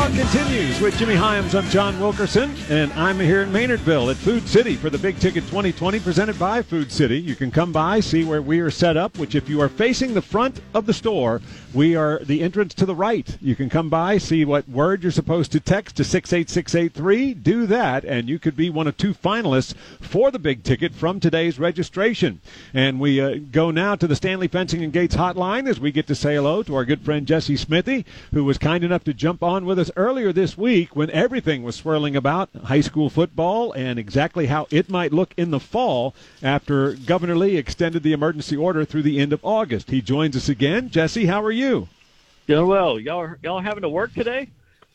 Talk continues with Jimmy Hyams. I'm John Wilkerson, and I'm here in Maynardville at Food City for the Big Ticket 2020 presented by Food City. You can come by, see where we are set up, which if you are facing the front of the store, we are the entrance to the right. You can come by, see what word you're supposed to text to 68683. Do that, and you could be one of two finalists for the Big Ticket from today's registration. And we go now to the Stanley Fencing and Gates hotline as we get to say hello to our good friend Jesse Smithy, who was kind enough to jump on with us earlier this week when everything was swirling about high school football and exactly how it might look in the fall after Governor Lee extended the emergency order through the end of August. He joins us again. Jesse, how are you? Doing well. Y'all having to work today?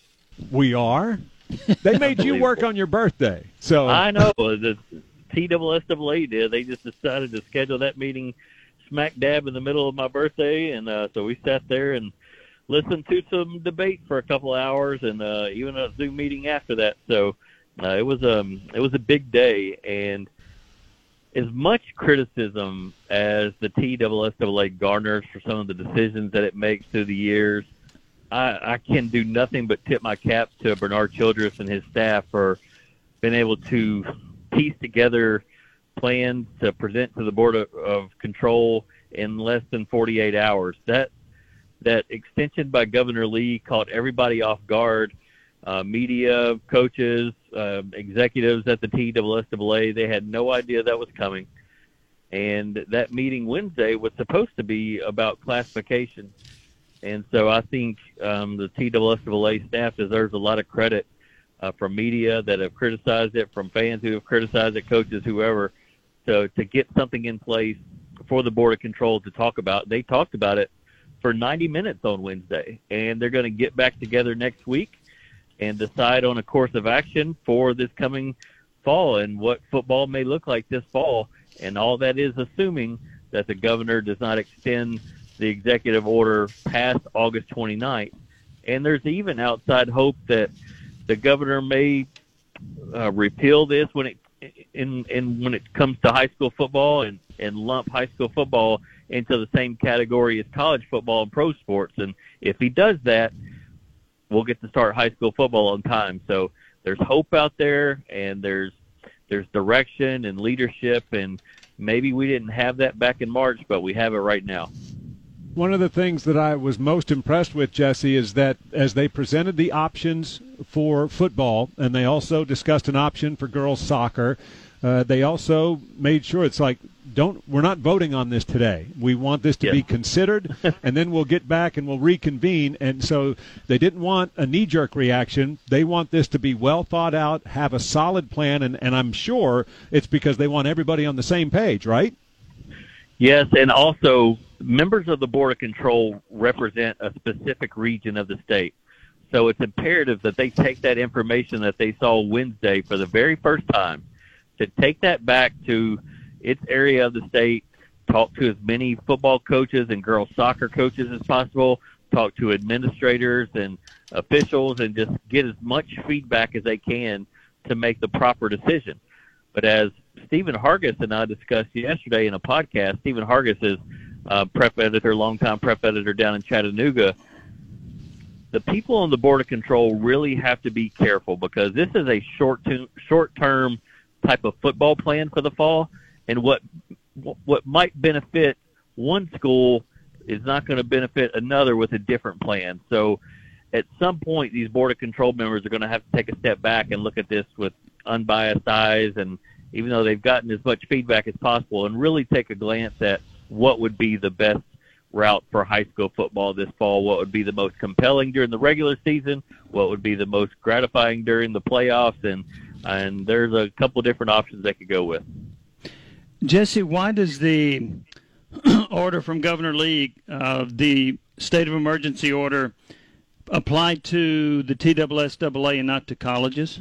We are. They made you work on your birthday. So I know. The TSSAA did. They just decided to schedule that meeting smack dab in the middle of my birthday, and so we sat there and listened to some debate for a couple of hours, and even a Zoom meeting after that. So it was a big day, and as much criticism as the TSSAA garners for some of the decisions that it makes through the years, I can do nothing but tip my cap to Bernard Childress and his staff for being able to piece together plans to present to the Board of Control in less than 48 hours. That extension by Governor Lee caught everybody off guard, media, coaches, executives at the TSSAA. They had no idea that was coming. And that meeting Wednesday was supposed to be about classification. And so I think the TSSAA staff deserves a lot of credit from media that have criticized it, from fans who have criticized it, coaches, whoever, to get something in place for the Board of Control to talk about. They talked about it for 90 minutes on Wednesday, and they're going to get back together next week and decide on a course of action for this coming fall and what football may look like this fall. And all that is assuming that the governor does not extend the executive order past August 29th. And there's even outside hope that the governor may repeal this when it comes to high school football and lump high school football into the same category as college football and pro sports. And if he does that, we'll get to start high school football on time. So there's hope out there, and there's direction and leadership, and maybe we didn't have that back in March, but we have it right now. One of the things that I was most impressed with, Jesse, is that as they presented the options for football, and they also discussed an option for girls soccer, they also made sure it's like, we're not voting on this today. We want this to be considered, and then we'll get back and we'll reconvene. And so they didn't want a knee-jerk reaction. They want this to be well thought out, have a solid plan, and I'm sure it's because they want everybody on the same page, right? Yes, and also members of the Board of Control represent a specific region of the state. So it's imperative that they take that information that they saw Wednesday for the very first time, to take that back to its area of the state, talk to as many football coaches and girls soccer coaches as possible, talk to administrators and officials, and just get as much feedback as they can to make the proper decision. But as Stephen Hargis and I discussed yesterday in a podcast, Stephen Hargis is prep editor, longtime prep editor down in Chattanooga. The people on the Board of Control really have to be careful, because this is a short-term type of football plan for the fall, and what might benefit one school is not going to benefit another with a different plan. So at some point, these Board of Control members are going to have to take a step back and look at this with unbiased eyes, and even though they've gotten as much feedback as possible, and really take a glance at what would be the best route for high school football this fall, what would be the most compelling during the regular season, what would be the most gratifying during the playoffs, and there's a couple of different options they could go with. Jesse, why does the order from Governor Lee, the state of emergency order, apply to the TSSAA and not to colleges?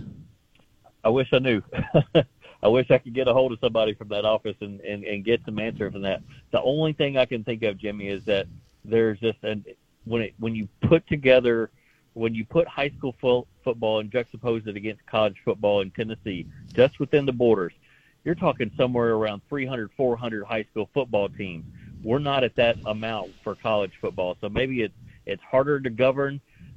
I wish I knew. I wish I could get a hold of somebody from that office and get some answers on that. The only thing I can think of, Jimmy, is that there's just when you put high school football and juxtapose it against college football in Tennessee, just within the borders, you're talking somewhere around 300, 400 high school football teams. We're not at that amount for college football, so maybe it's harder to govern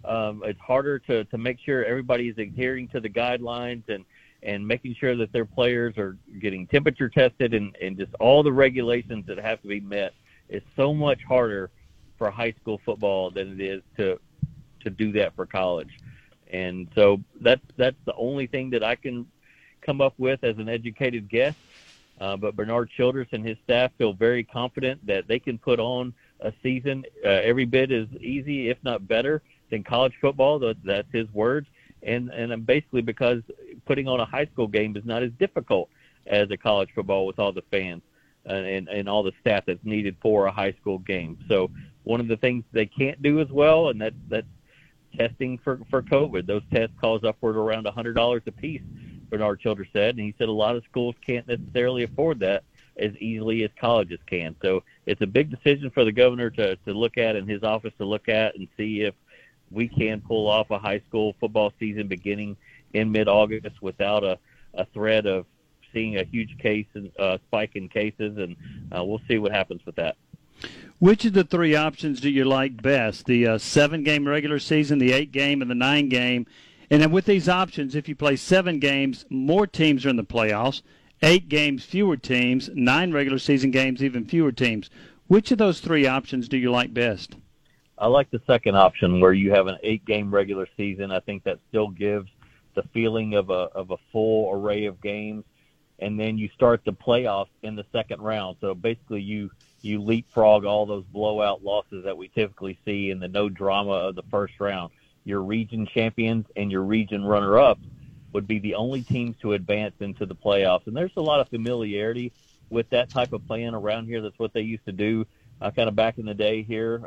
It's harder to make sure everybody is adhering to the guidelines and making sure that their players are getting temperature tested and just all the regulations that have to be met is so much harder for high school football than it is to do that for college. And so that's the only thing that I can come up with as an educated guess. But Bernard Childress and his staff feel very confident that they can put on a season every bit as easy, if not better, than college football. That's his words. And basically because putting on a high school game is not as difficult as a college football with all the fans and all the staff that's needed for a high school game. So one of the things they can't do as well, and that's testing for COVID. Those tests cost upward around $100 a piece, Bernard Childress said, and he said a lot of schools can't necessarily afford that as easily as colleges can. So it's a big decision for the governor to look at and his office to look at and see if we can pull off a high school football season beginning in mid-August without a threat of seeing a huge spike in cases, and we'll see what happens with that. Which of the three options do you like best? The 7-game regular season, the 8-game, and the 9-game? And then with these options, if you play 7 games, more teams are in the playoffs. 8 games, fewer teams. 9 regular season games, even fewer teams. Which of those three options do you like best? I like the second option where you have an 8-game regular season. I think that still gives the feeling of a full array of games. And then you start the playoffs in the second round. So basically you leapfrog all those blowout losses that we typically see in the no drama of the first round. Your region champions and your region runner-ups would be the only teams to advance into the playoffs. And there's a lot of familiarity with that type of plan around here. That's what they used to do kind of back in the day here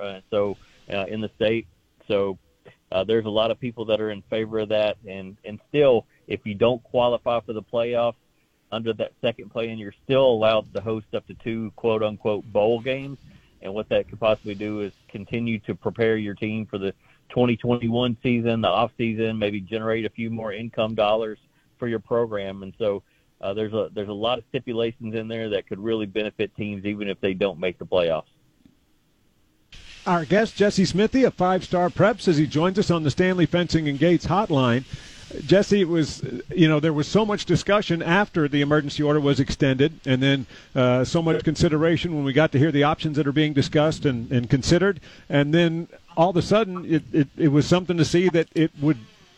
in the state. So there's a lot of people that are in favor of that. And still, if you don't qualify for the playoffs under that second plan, you're still allowed to host up to 2 quote-unquote bowl games. And what that could possibly do is continue to prepare your team for the 2021 season, the off season, maybe generate a few more income dollars for your program. And so there's a lot of stipulations in there that could really benefit teams even if they don't make the playoffs. Our guest, Jesse Smithy of 5-Star Preps, as he joins us on the Stanley Fencing and Gates hotline. Jesse, it was, there was so much discussion after the emergency order was extended, and then so much consideration when we got to hear the options that are being discussed and considered, and then all of a sudden it was something to see that it would,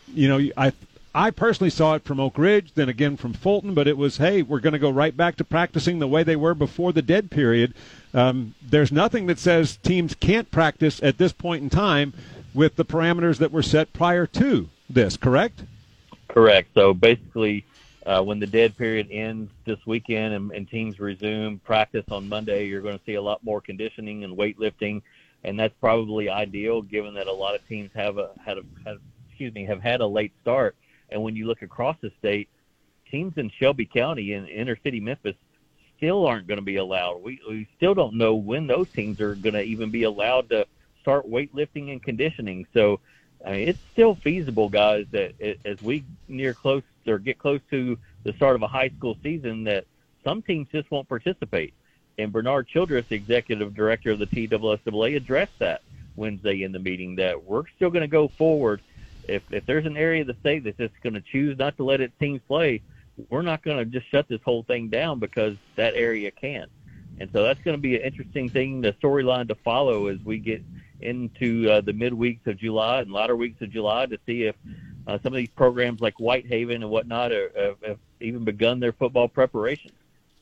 I personally saw it from Oak Ridge, then again from Fulton, but it was, hey, we're going to go right back to practicing the way they were before the dead period. There's nothing that says teams can't practice at this point in time with the parameters that were set prior to this, correct? Correct. So basically, when the dead period ends this weekend and teams resume practice on Monday, you're going to see a lot more conditioning and weightlifting, and that's probably ideal given that a lot of teams have had a late start. And when you look across the state, teams in Shelby County and inner city Memphis still aren't going to be allowed. We still don't know when those teams are going to even be allowed to start weightlifting and conditioning. So it's still feasible, guys, that as we get close to the start of a high school season, that some teams just won't participate. And Bernard Childress, the executive director of the TSSAA, addressed that Wednesday in the meeting, that we're still going to go forward. If there's an area of the state that's just going to choose not to let its teams play, we're not going to just shut this whole thing down because that area can't. And so that's going to be an interesting thing, the storyline to follow as we get into the mid-weeks of July and latter weeks of July to see if some of these programs like Whitehaven and whatnot have even begun their football preparation.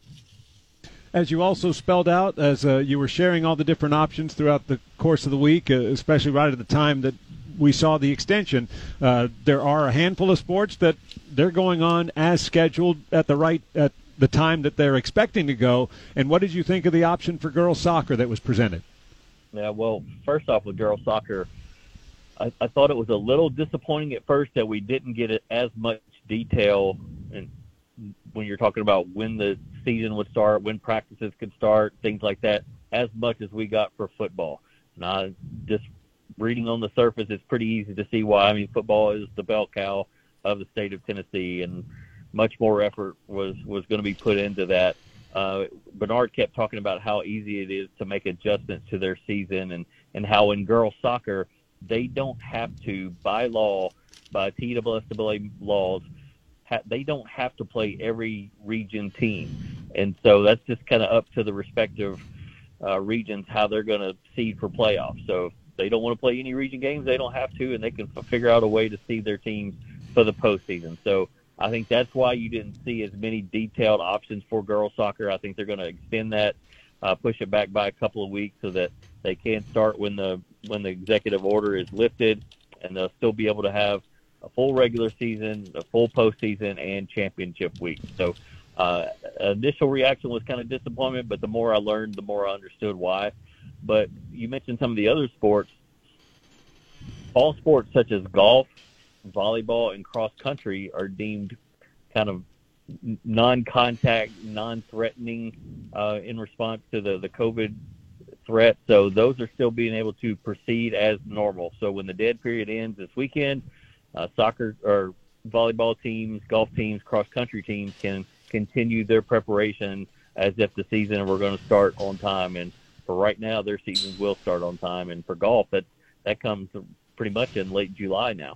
As you also spelled out, as you were sharing all the different options throughout the course of the week, especially right at the time that we saw the extension, there are a handful of sports that they're going on as scheduled at the time that they're expecting to go. And what did you think of the option for girls soccer that was presented? Yeah, well, first off with girls soccer, I thought it was a little disappointing at first that we didn't get as much detail when you're talking about when the season would start, when practices could start, things like that, as much as we got for football. Now, just reading on the surface, it's pretty easy to see why. I mean, football is the bell cow of the state of Tennessee, and much more effort was going to be put into that. Bernard kept talking about how easy it is to make adjustments to their season and how in girls soccer they don't have to, by law, by TSSAA laws, they don't have to play every region team. And so that's just kind of up to the respective regions how they're going to seed for playoffs. So if they don't want to play any region games, they don't have to, and they can figure out a way to seed their teams for the postseason. So I think that's why you didn't see as many detailed options for girls soccer. I think they're going to extend that, push it back by a couple of weeks so that they can start when the executive order is lifted, and they'll still be able to have a full regular season, a full postseason, and championship week. So initial reaction was kind of disappointment, but the more I learned, the more I understood why. But you mentioned some of the other sports. All sports such as golf, volleyball, and cross country are deemed kind of non-contact, non-threatening in response to the COVID threat. So those are still being able to proceed as normal. So when the dead period ends this weekend, soccer or volleyball teams, golf teams, cross-country teams can continue their preparation as if the season were going to start on time. And for right now, their seasons will start on time. And for golf, that comes pretty much in late July now.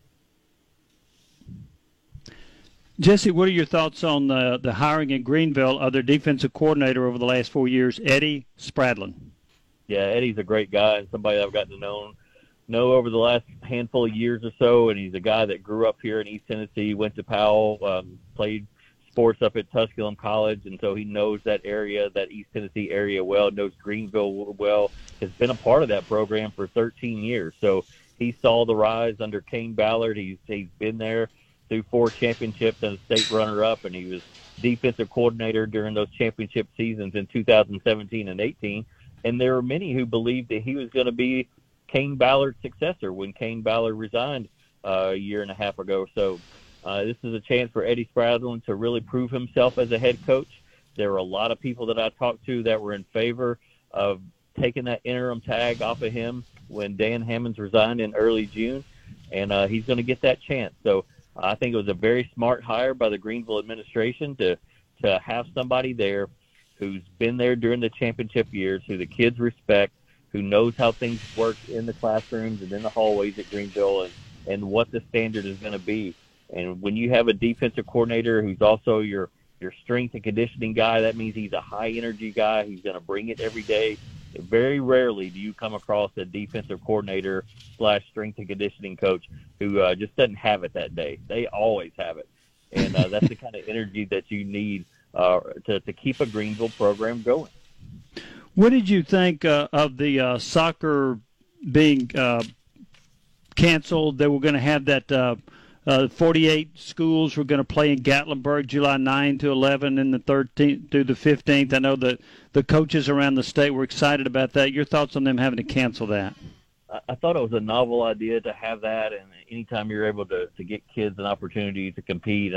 Jesse, what are your thoughts on the hiring in Greenville of their defensive coordinator over the last 4 years, Eddie Spradlin? Yeah, Eddie's a great guy and somebody I've gotten to know over the last handful of years or so, and he's a guy that grew up here in East Tennessee, went to Powell, played sports up at Tusculum College, and so he knows that area, that East Tennessee area well, knows Greenville well, has been a part of that program for 13 years. So he saw the rise under Kane Ballard. He's been there through 4 championships and a state runner-up, and he was defensive coordinator during those championship seasons in 2017 and 18. And there were many who believed that he was going to be Kane Ballard's successor when Kane Ballard resigned a year and a half ago. So this is a chance for Eddie Spradlin to really prove himself as a head coach. There were a lot of people that I talked to that were in favor of taking that interim tag off of him when Dan Hammonds resigned in early June, and he's going to get that chance. So I think it was a very smart hire by the Greenville administration to have somebody there who's been there during the championship years, who the kids respect, who knows how things work in the classrooms and in the hallways at Greenville and what the standard is going to be. And when you have a defensive coordinator who's also your strength and conditioning guy, that means he's a high-energy guy. He's going to bring it every day. Very rarely do you come across a defensive coordinator / strength and conditioning coach who just doesn't have it that day. They always have it. And that's the kind of energy that you need to keep a Greenville program going. What did you think of the soccer being canceled? They were going to have that 48 schools were going to play in Gatlinburg July 9 to 11 and the 13th through the 15th. I know that the coaches around the state were excited about that. Your thoughts on them having to cancel that? I thought it was a novel idea to have that, and anytime you're able to get kids an opportunity to compete,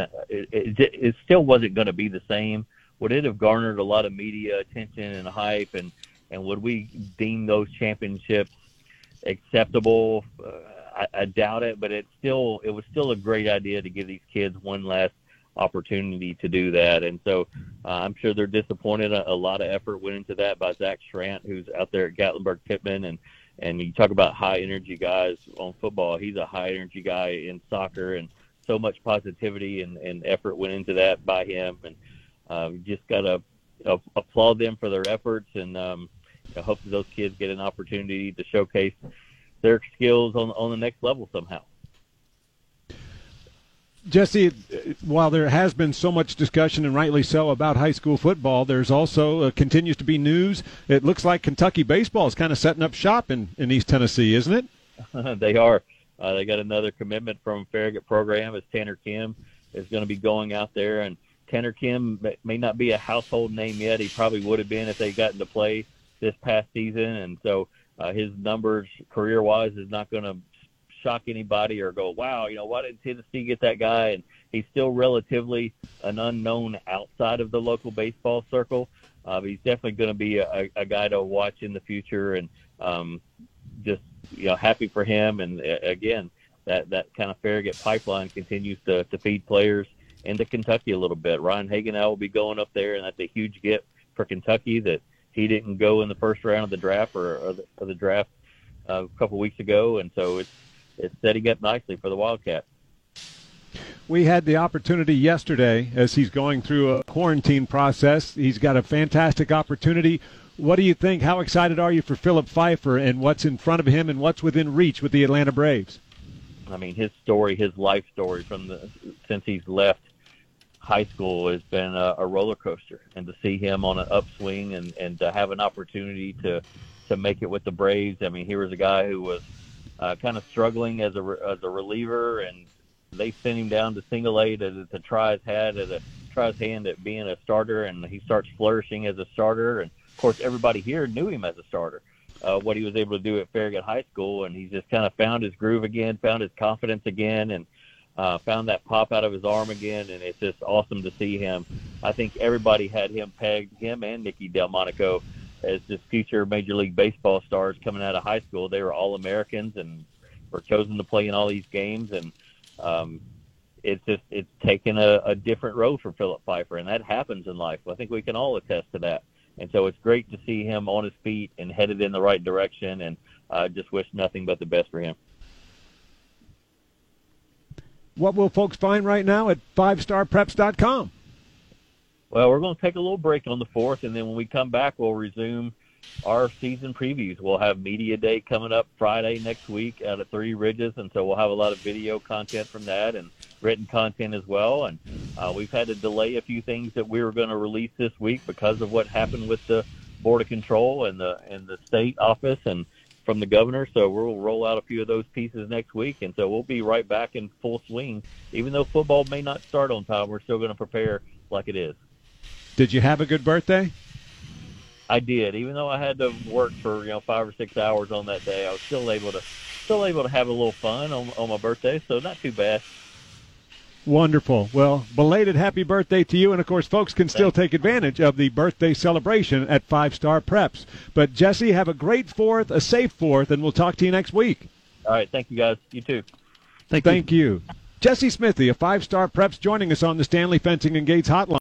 it still wasn't going to be the same. Would it have garnered a lot of media attention and hype, and would we deem those championships acceptable? I doubt it, but it was still a great idea to give these kids one last opportunity to do that. And so I'm sure they're disappointed. A lot of effort went into that by Zach Schrant, who's out there at Gatlinburg-Pittman. And you talk about high-energy guys on football. He's a high-energy guy in soccer, and so much positivity and effort went into that by him. And just got to applaud them for their efforts, and I hope that those kids get an opportunity to showcase their skills on the next level somehow. Jesse, while there has been so much discussion, and rightly so, about high school football, there's also continues to be news. It looks like Kentucky baseball is kind of setting up shop in East Tennessee, isn't it? They are. They got another commitment from Farragut program as Tanner Kim is going to be going out there. And Tanner Kim may not be a household name yet. He probably would have been if they got into play this past season. And so his numbers career-wise is not going to shock anybody or go, wow, why didn't Tennessee get that guy? And he's still relatively an unknown outside of the local baseball circle. He's definitely going to be a guy to watch in the future, and just happy for him. And again, that kind of Farragut pipeline continues to feed players into Kentucky a little bit. Ryan Hagenau will be going up there, and that's a huge get for Kentucky that he didn't go in the first round of the draft or the draft a couple weeks ago, and so it's setting up nicely for the Wildcats. We had the opportunity yesterday as he's going through a quarantine process. He's got a fantastic opportunity. What do you think? How excited are you for Philip Pfeiffer and what's in front of him and what's within reach with the Atlanta Braves? I mean, his story, his life story since he's left high school has been a roller coaster. And to see him on an upswing and to have an opportunity to make it with the Braves. I mean, he was a guy who was kind of struggling as a reliever, and they sent him down to single A to try his hand at being a starter, and he starts flourishing as a starter. And of course, everybody here knew him as a starter. What he was able to do at Farragut High School, and he's just kind of found his groove again, found his confidence again, and found that pop out of his arm again. And it's just awesome to see him. I think everybody had him pegged, him and Nicky Delmonico, as just future Major League Baseball stars coming out of high school. They were all Americans and were chosen to play in all these games, and it's taken a different road for Philip Pfeiffer, and that happens in life. I think we can all attest to that. And so it's great to see him on his feet and headed in the right direction, and just wish nothing but the best for him. What will folks find right now at 5starpreps.com? Well, we're going to take a little break on the 4th, and then when we come back, we'll resume our season previews. We'll have Media Day coming up Friday next week out at Three Ridges, and so we'll have a lot of video content from that and written content as well. And we've had to delay a few things that we were going to release this week because of what happened with the Board of Control and the state office and from the governor. So we'll roll out a few of those pieces next week, and so we'll be right back in full swing. Even though football may not start on time, we're still going to prepare like it is. Did you have a good birthday? I did. Even though I had to work for 5 or 6 hours on that day, I was still able to have a little fun on my birthday. So not too bad. Wonderful. Well, belated happy birthday to you. And, of course, folks can still take advantage of the birthday celebration at 5-Star Preps. But, Jesse, have a great 4th, a safe 4th, and we'll talk to you next week. All right. Thank you, guys. You too. Thank you. Jesse Smithy of 5-Star Preps joining us on the Stanley Fencing and Gates Hotline.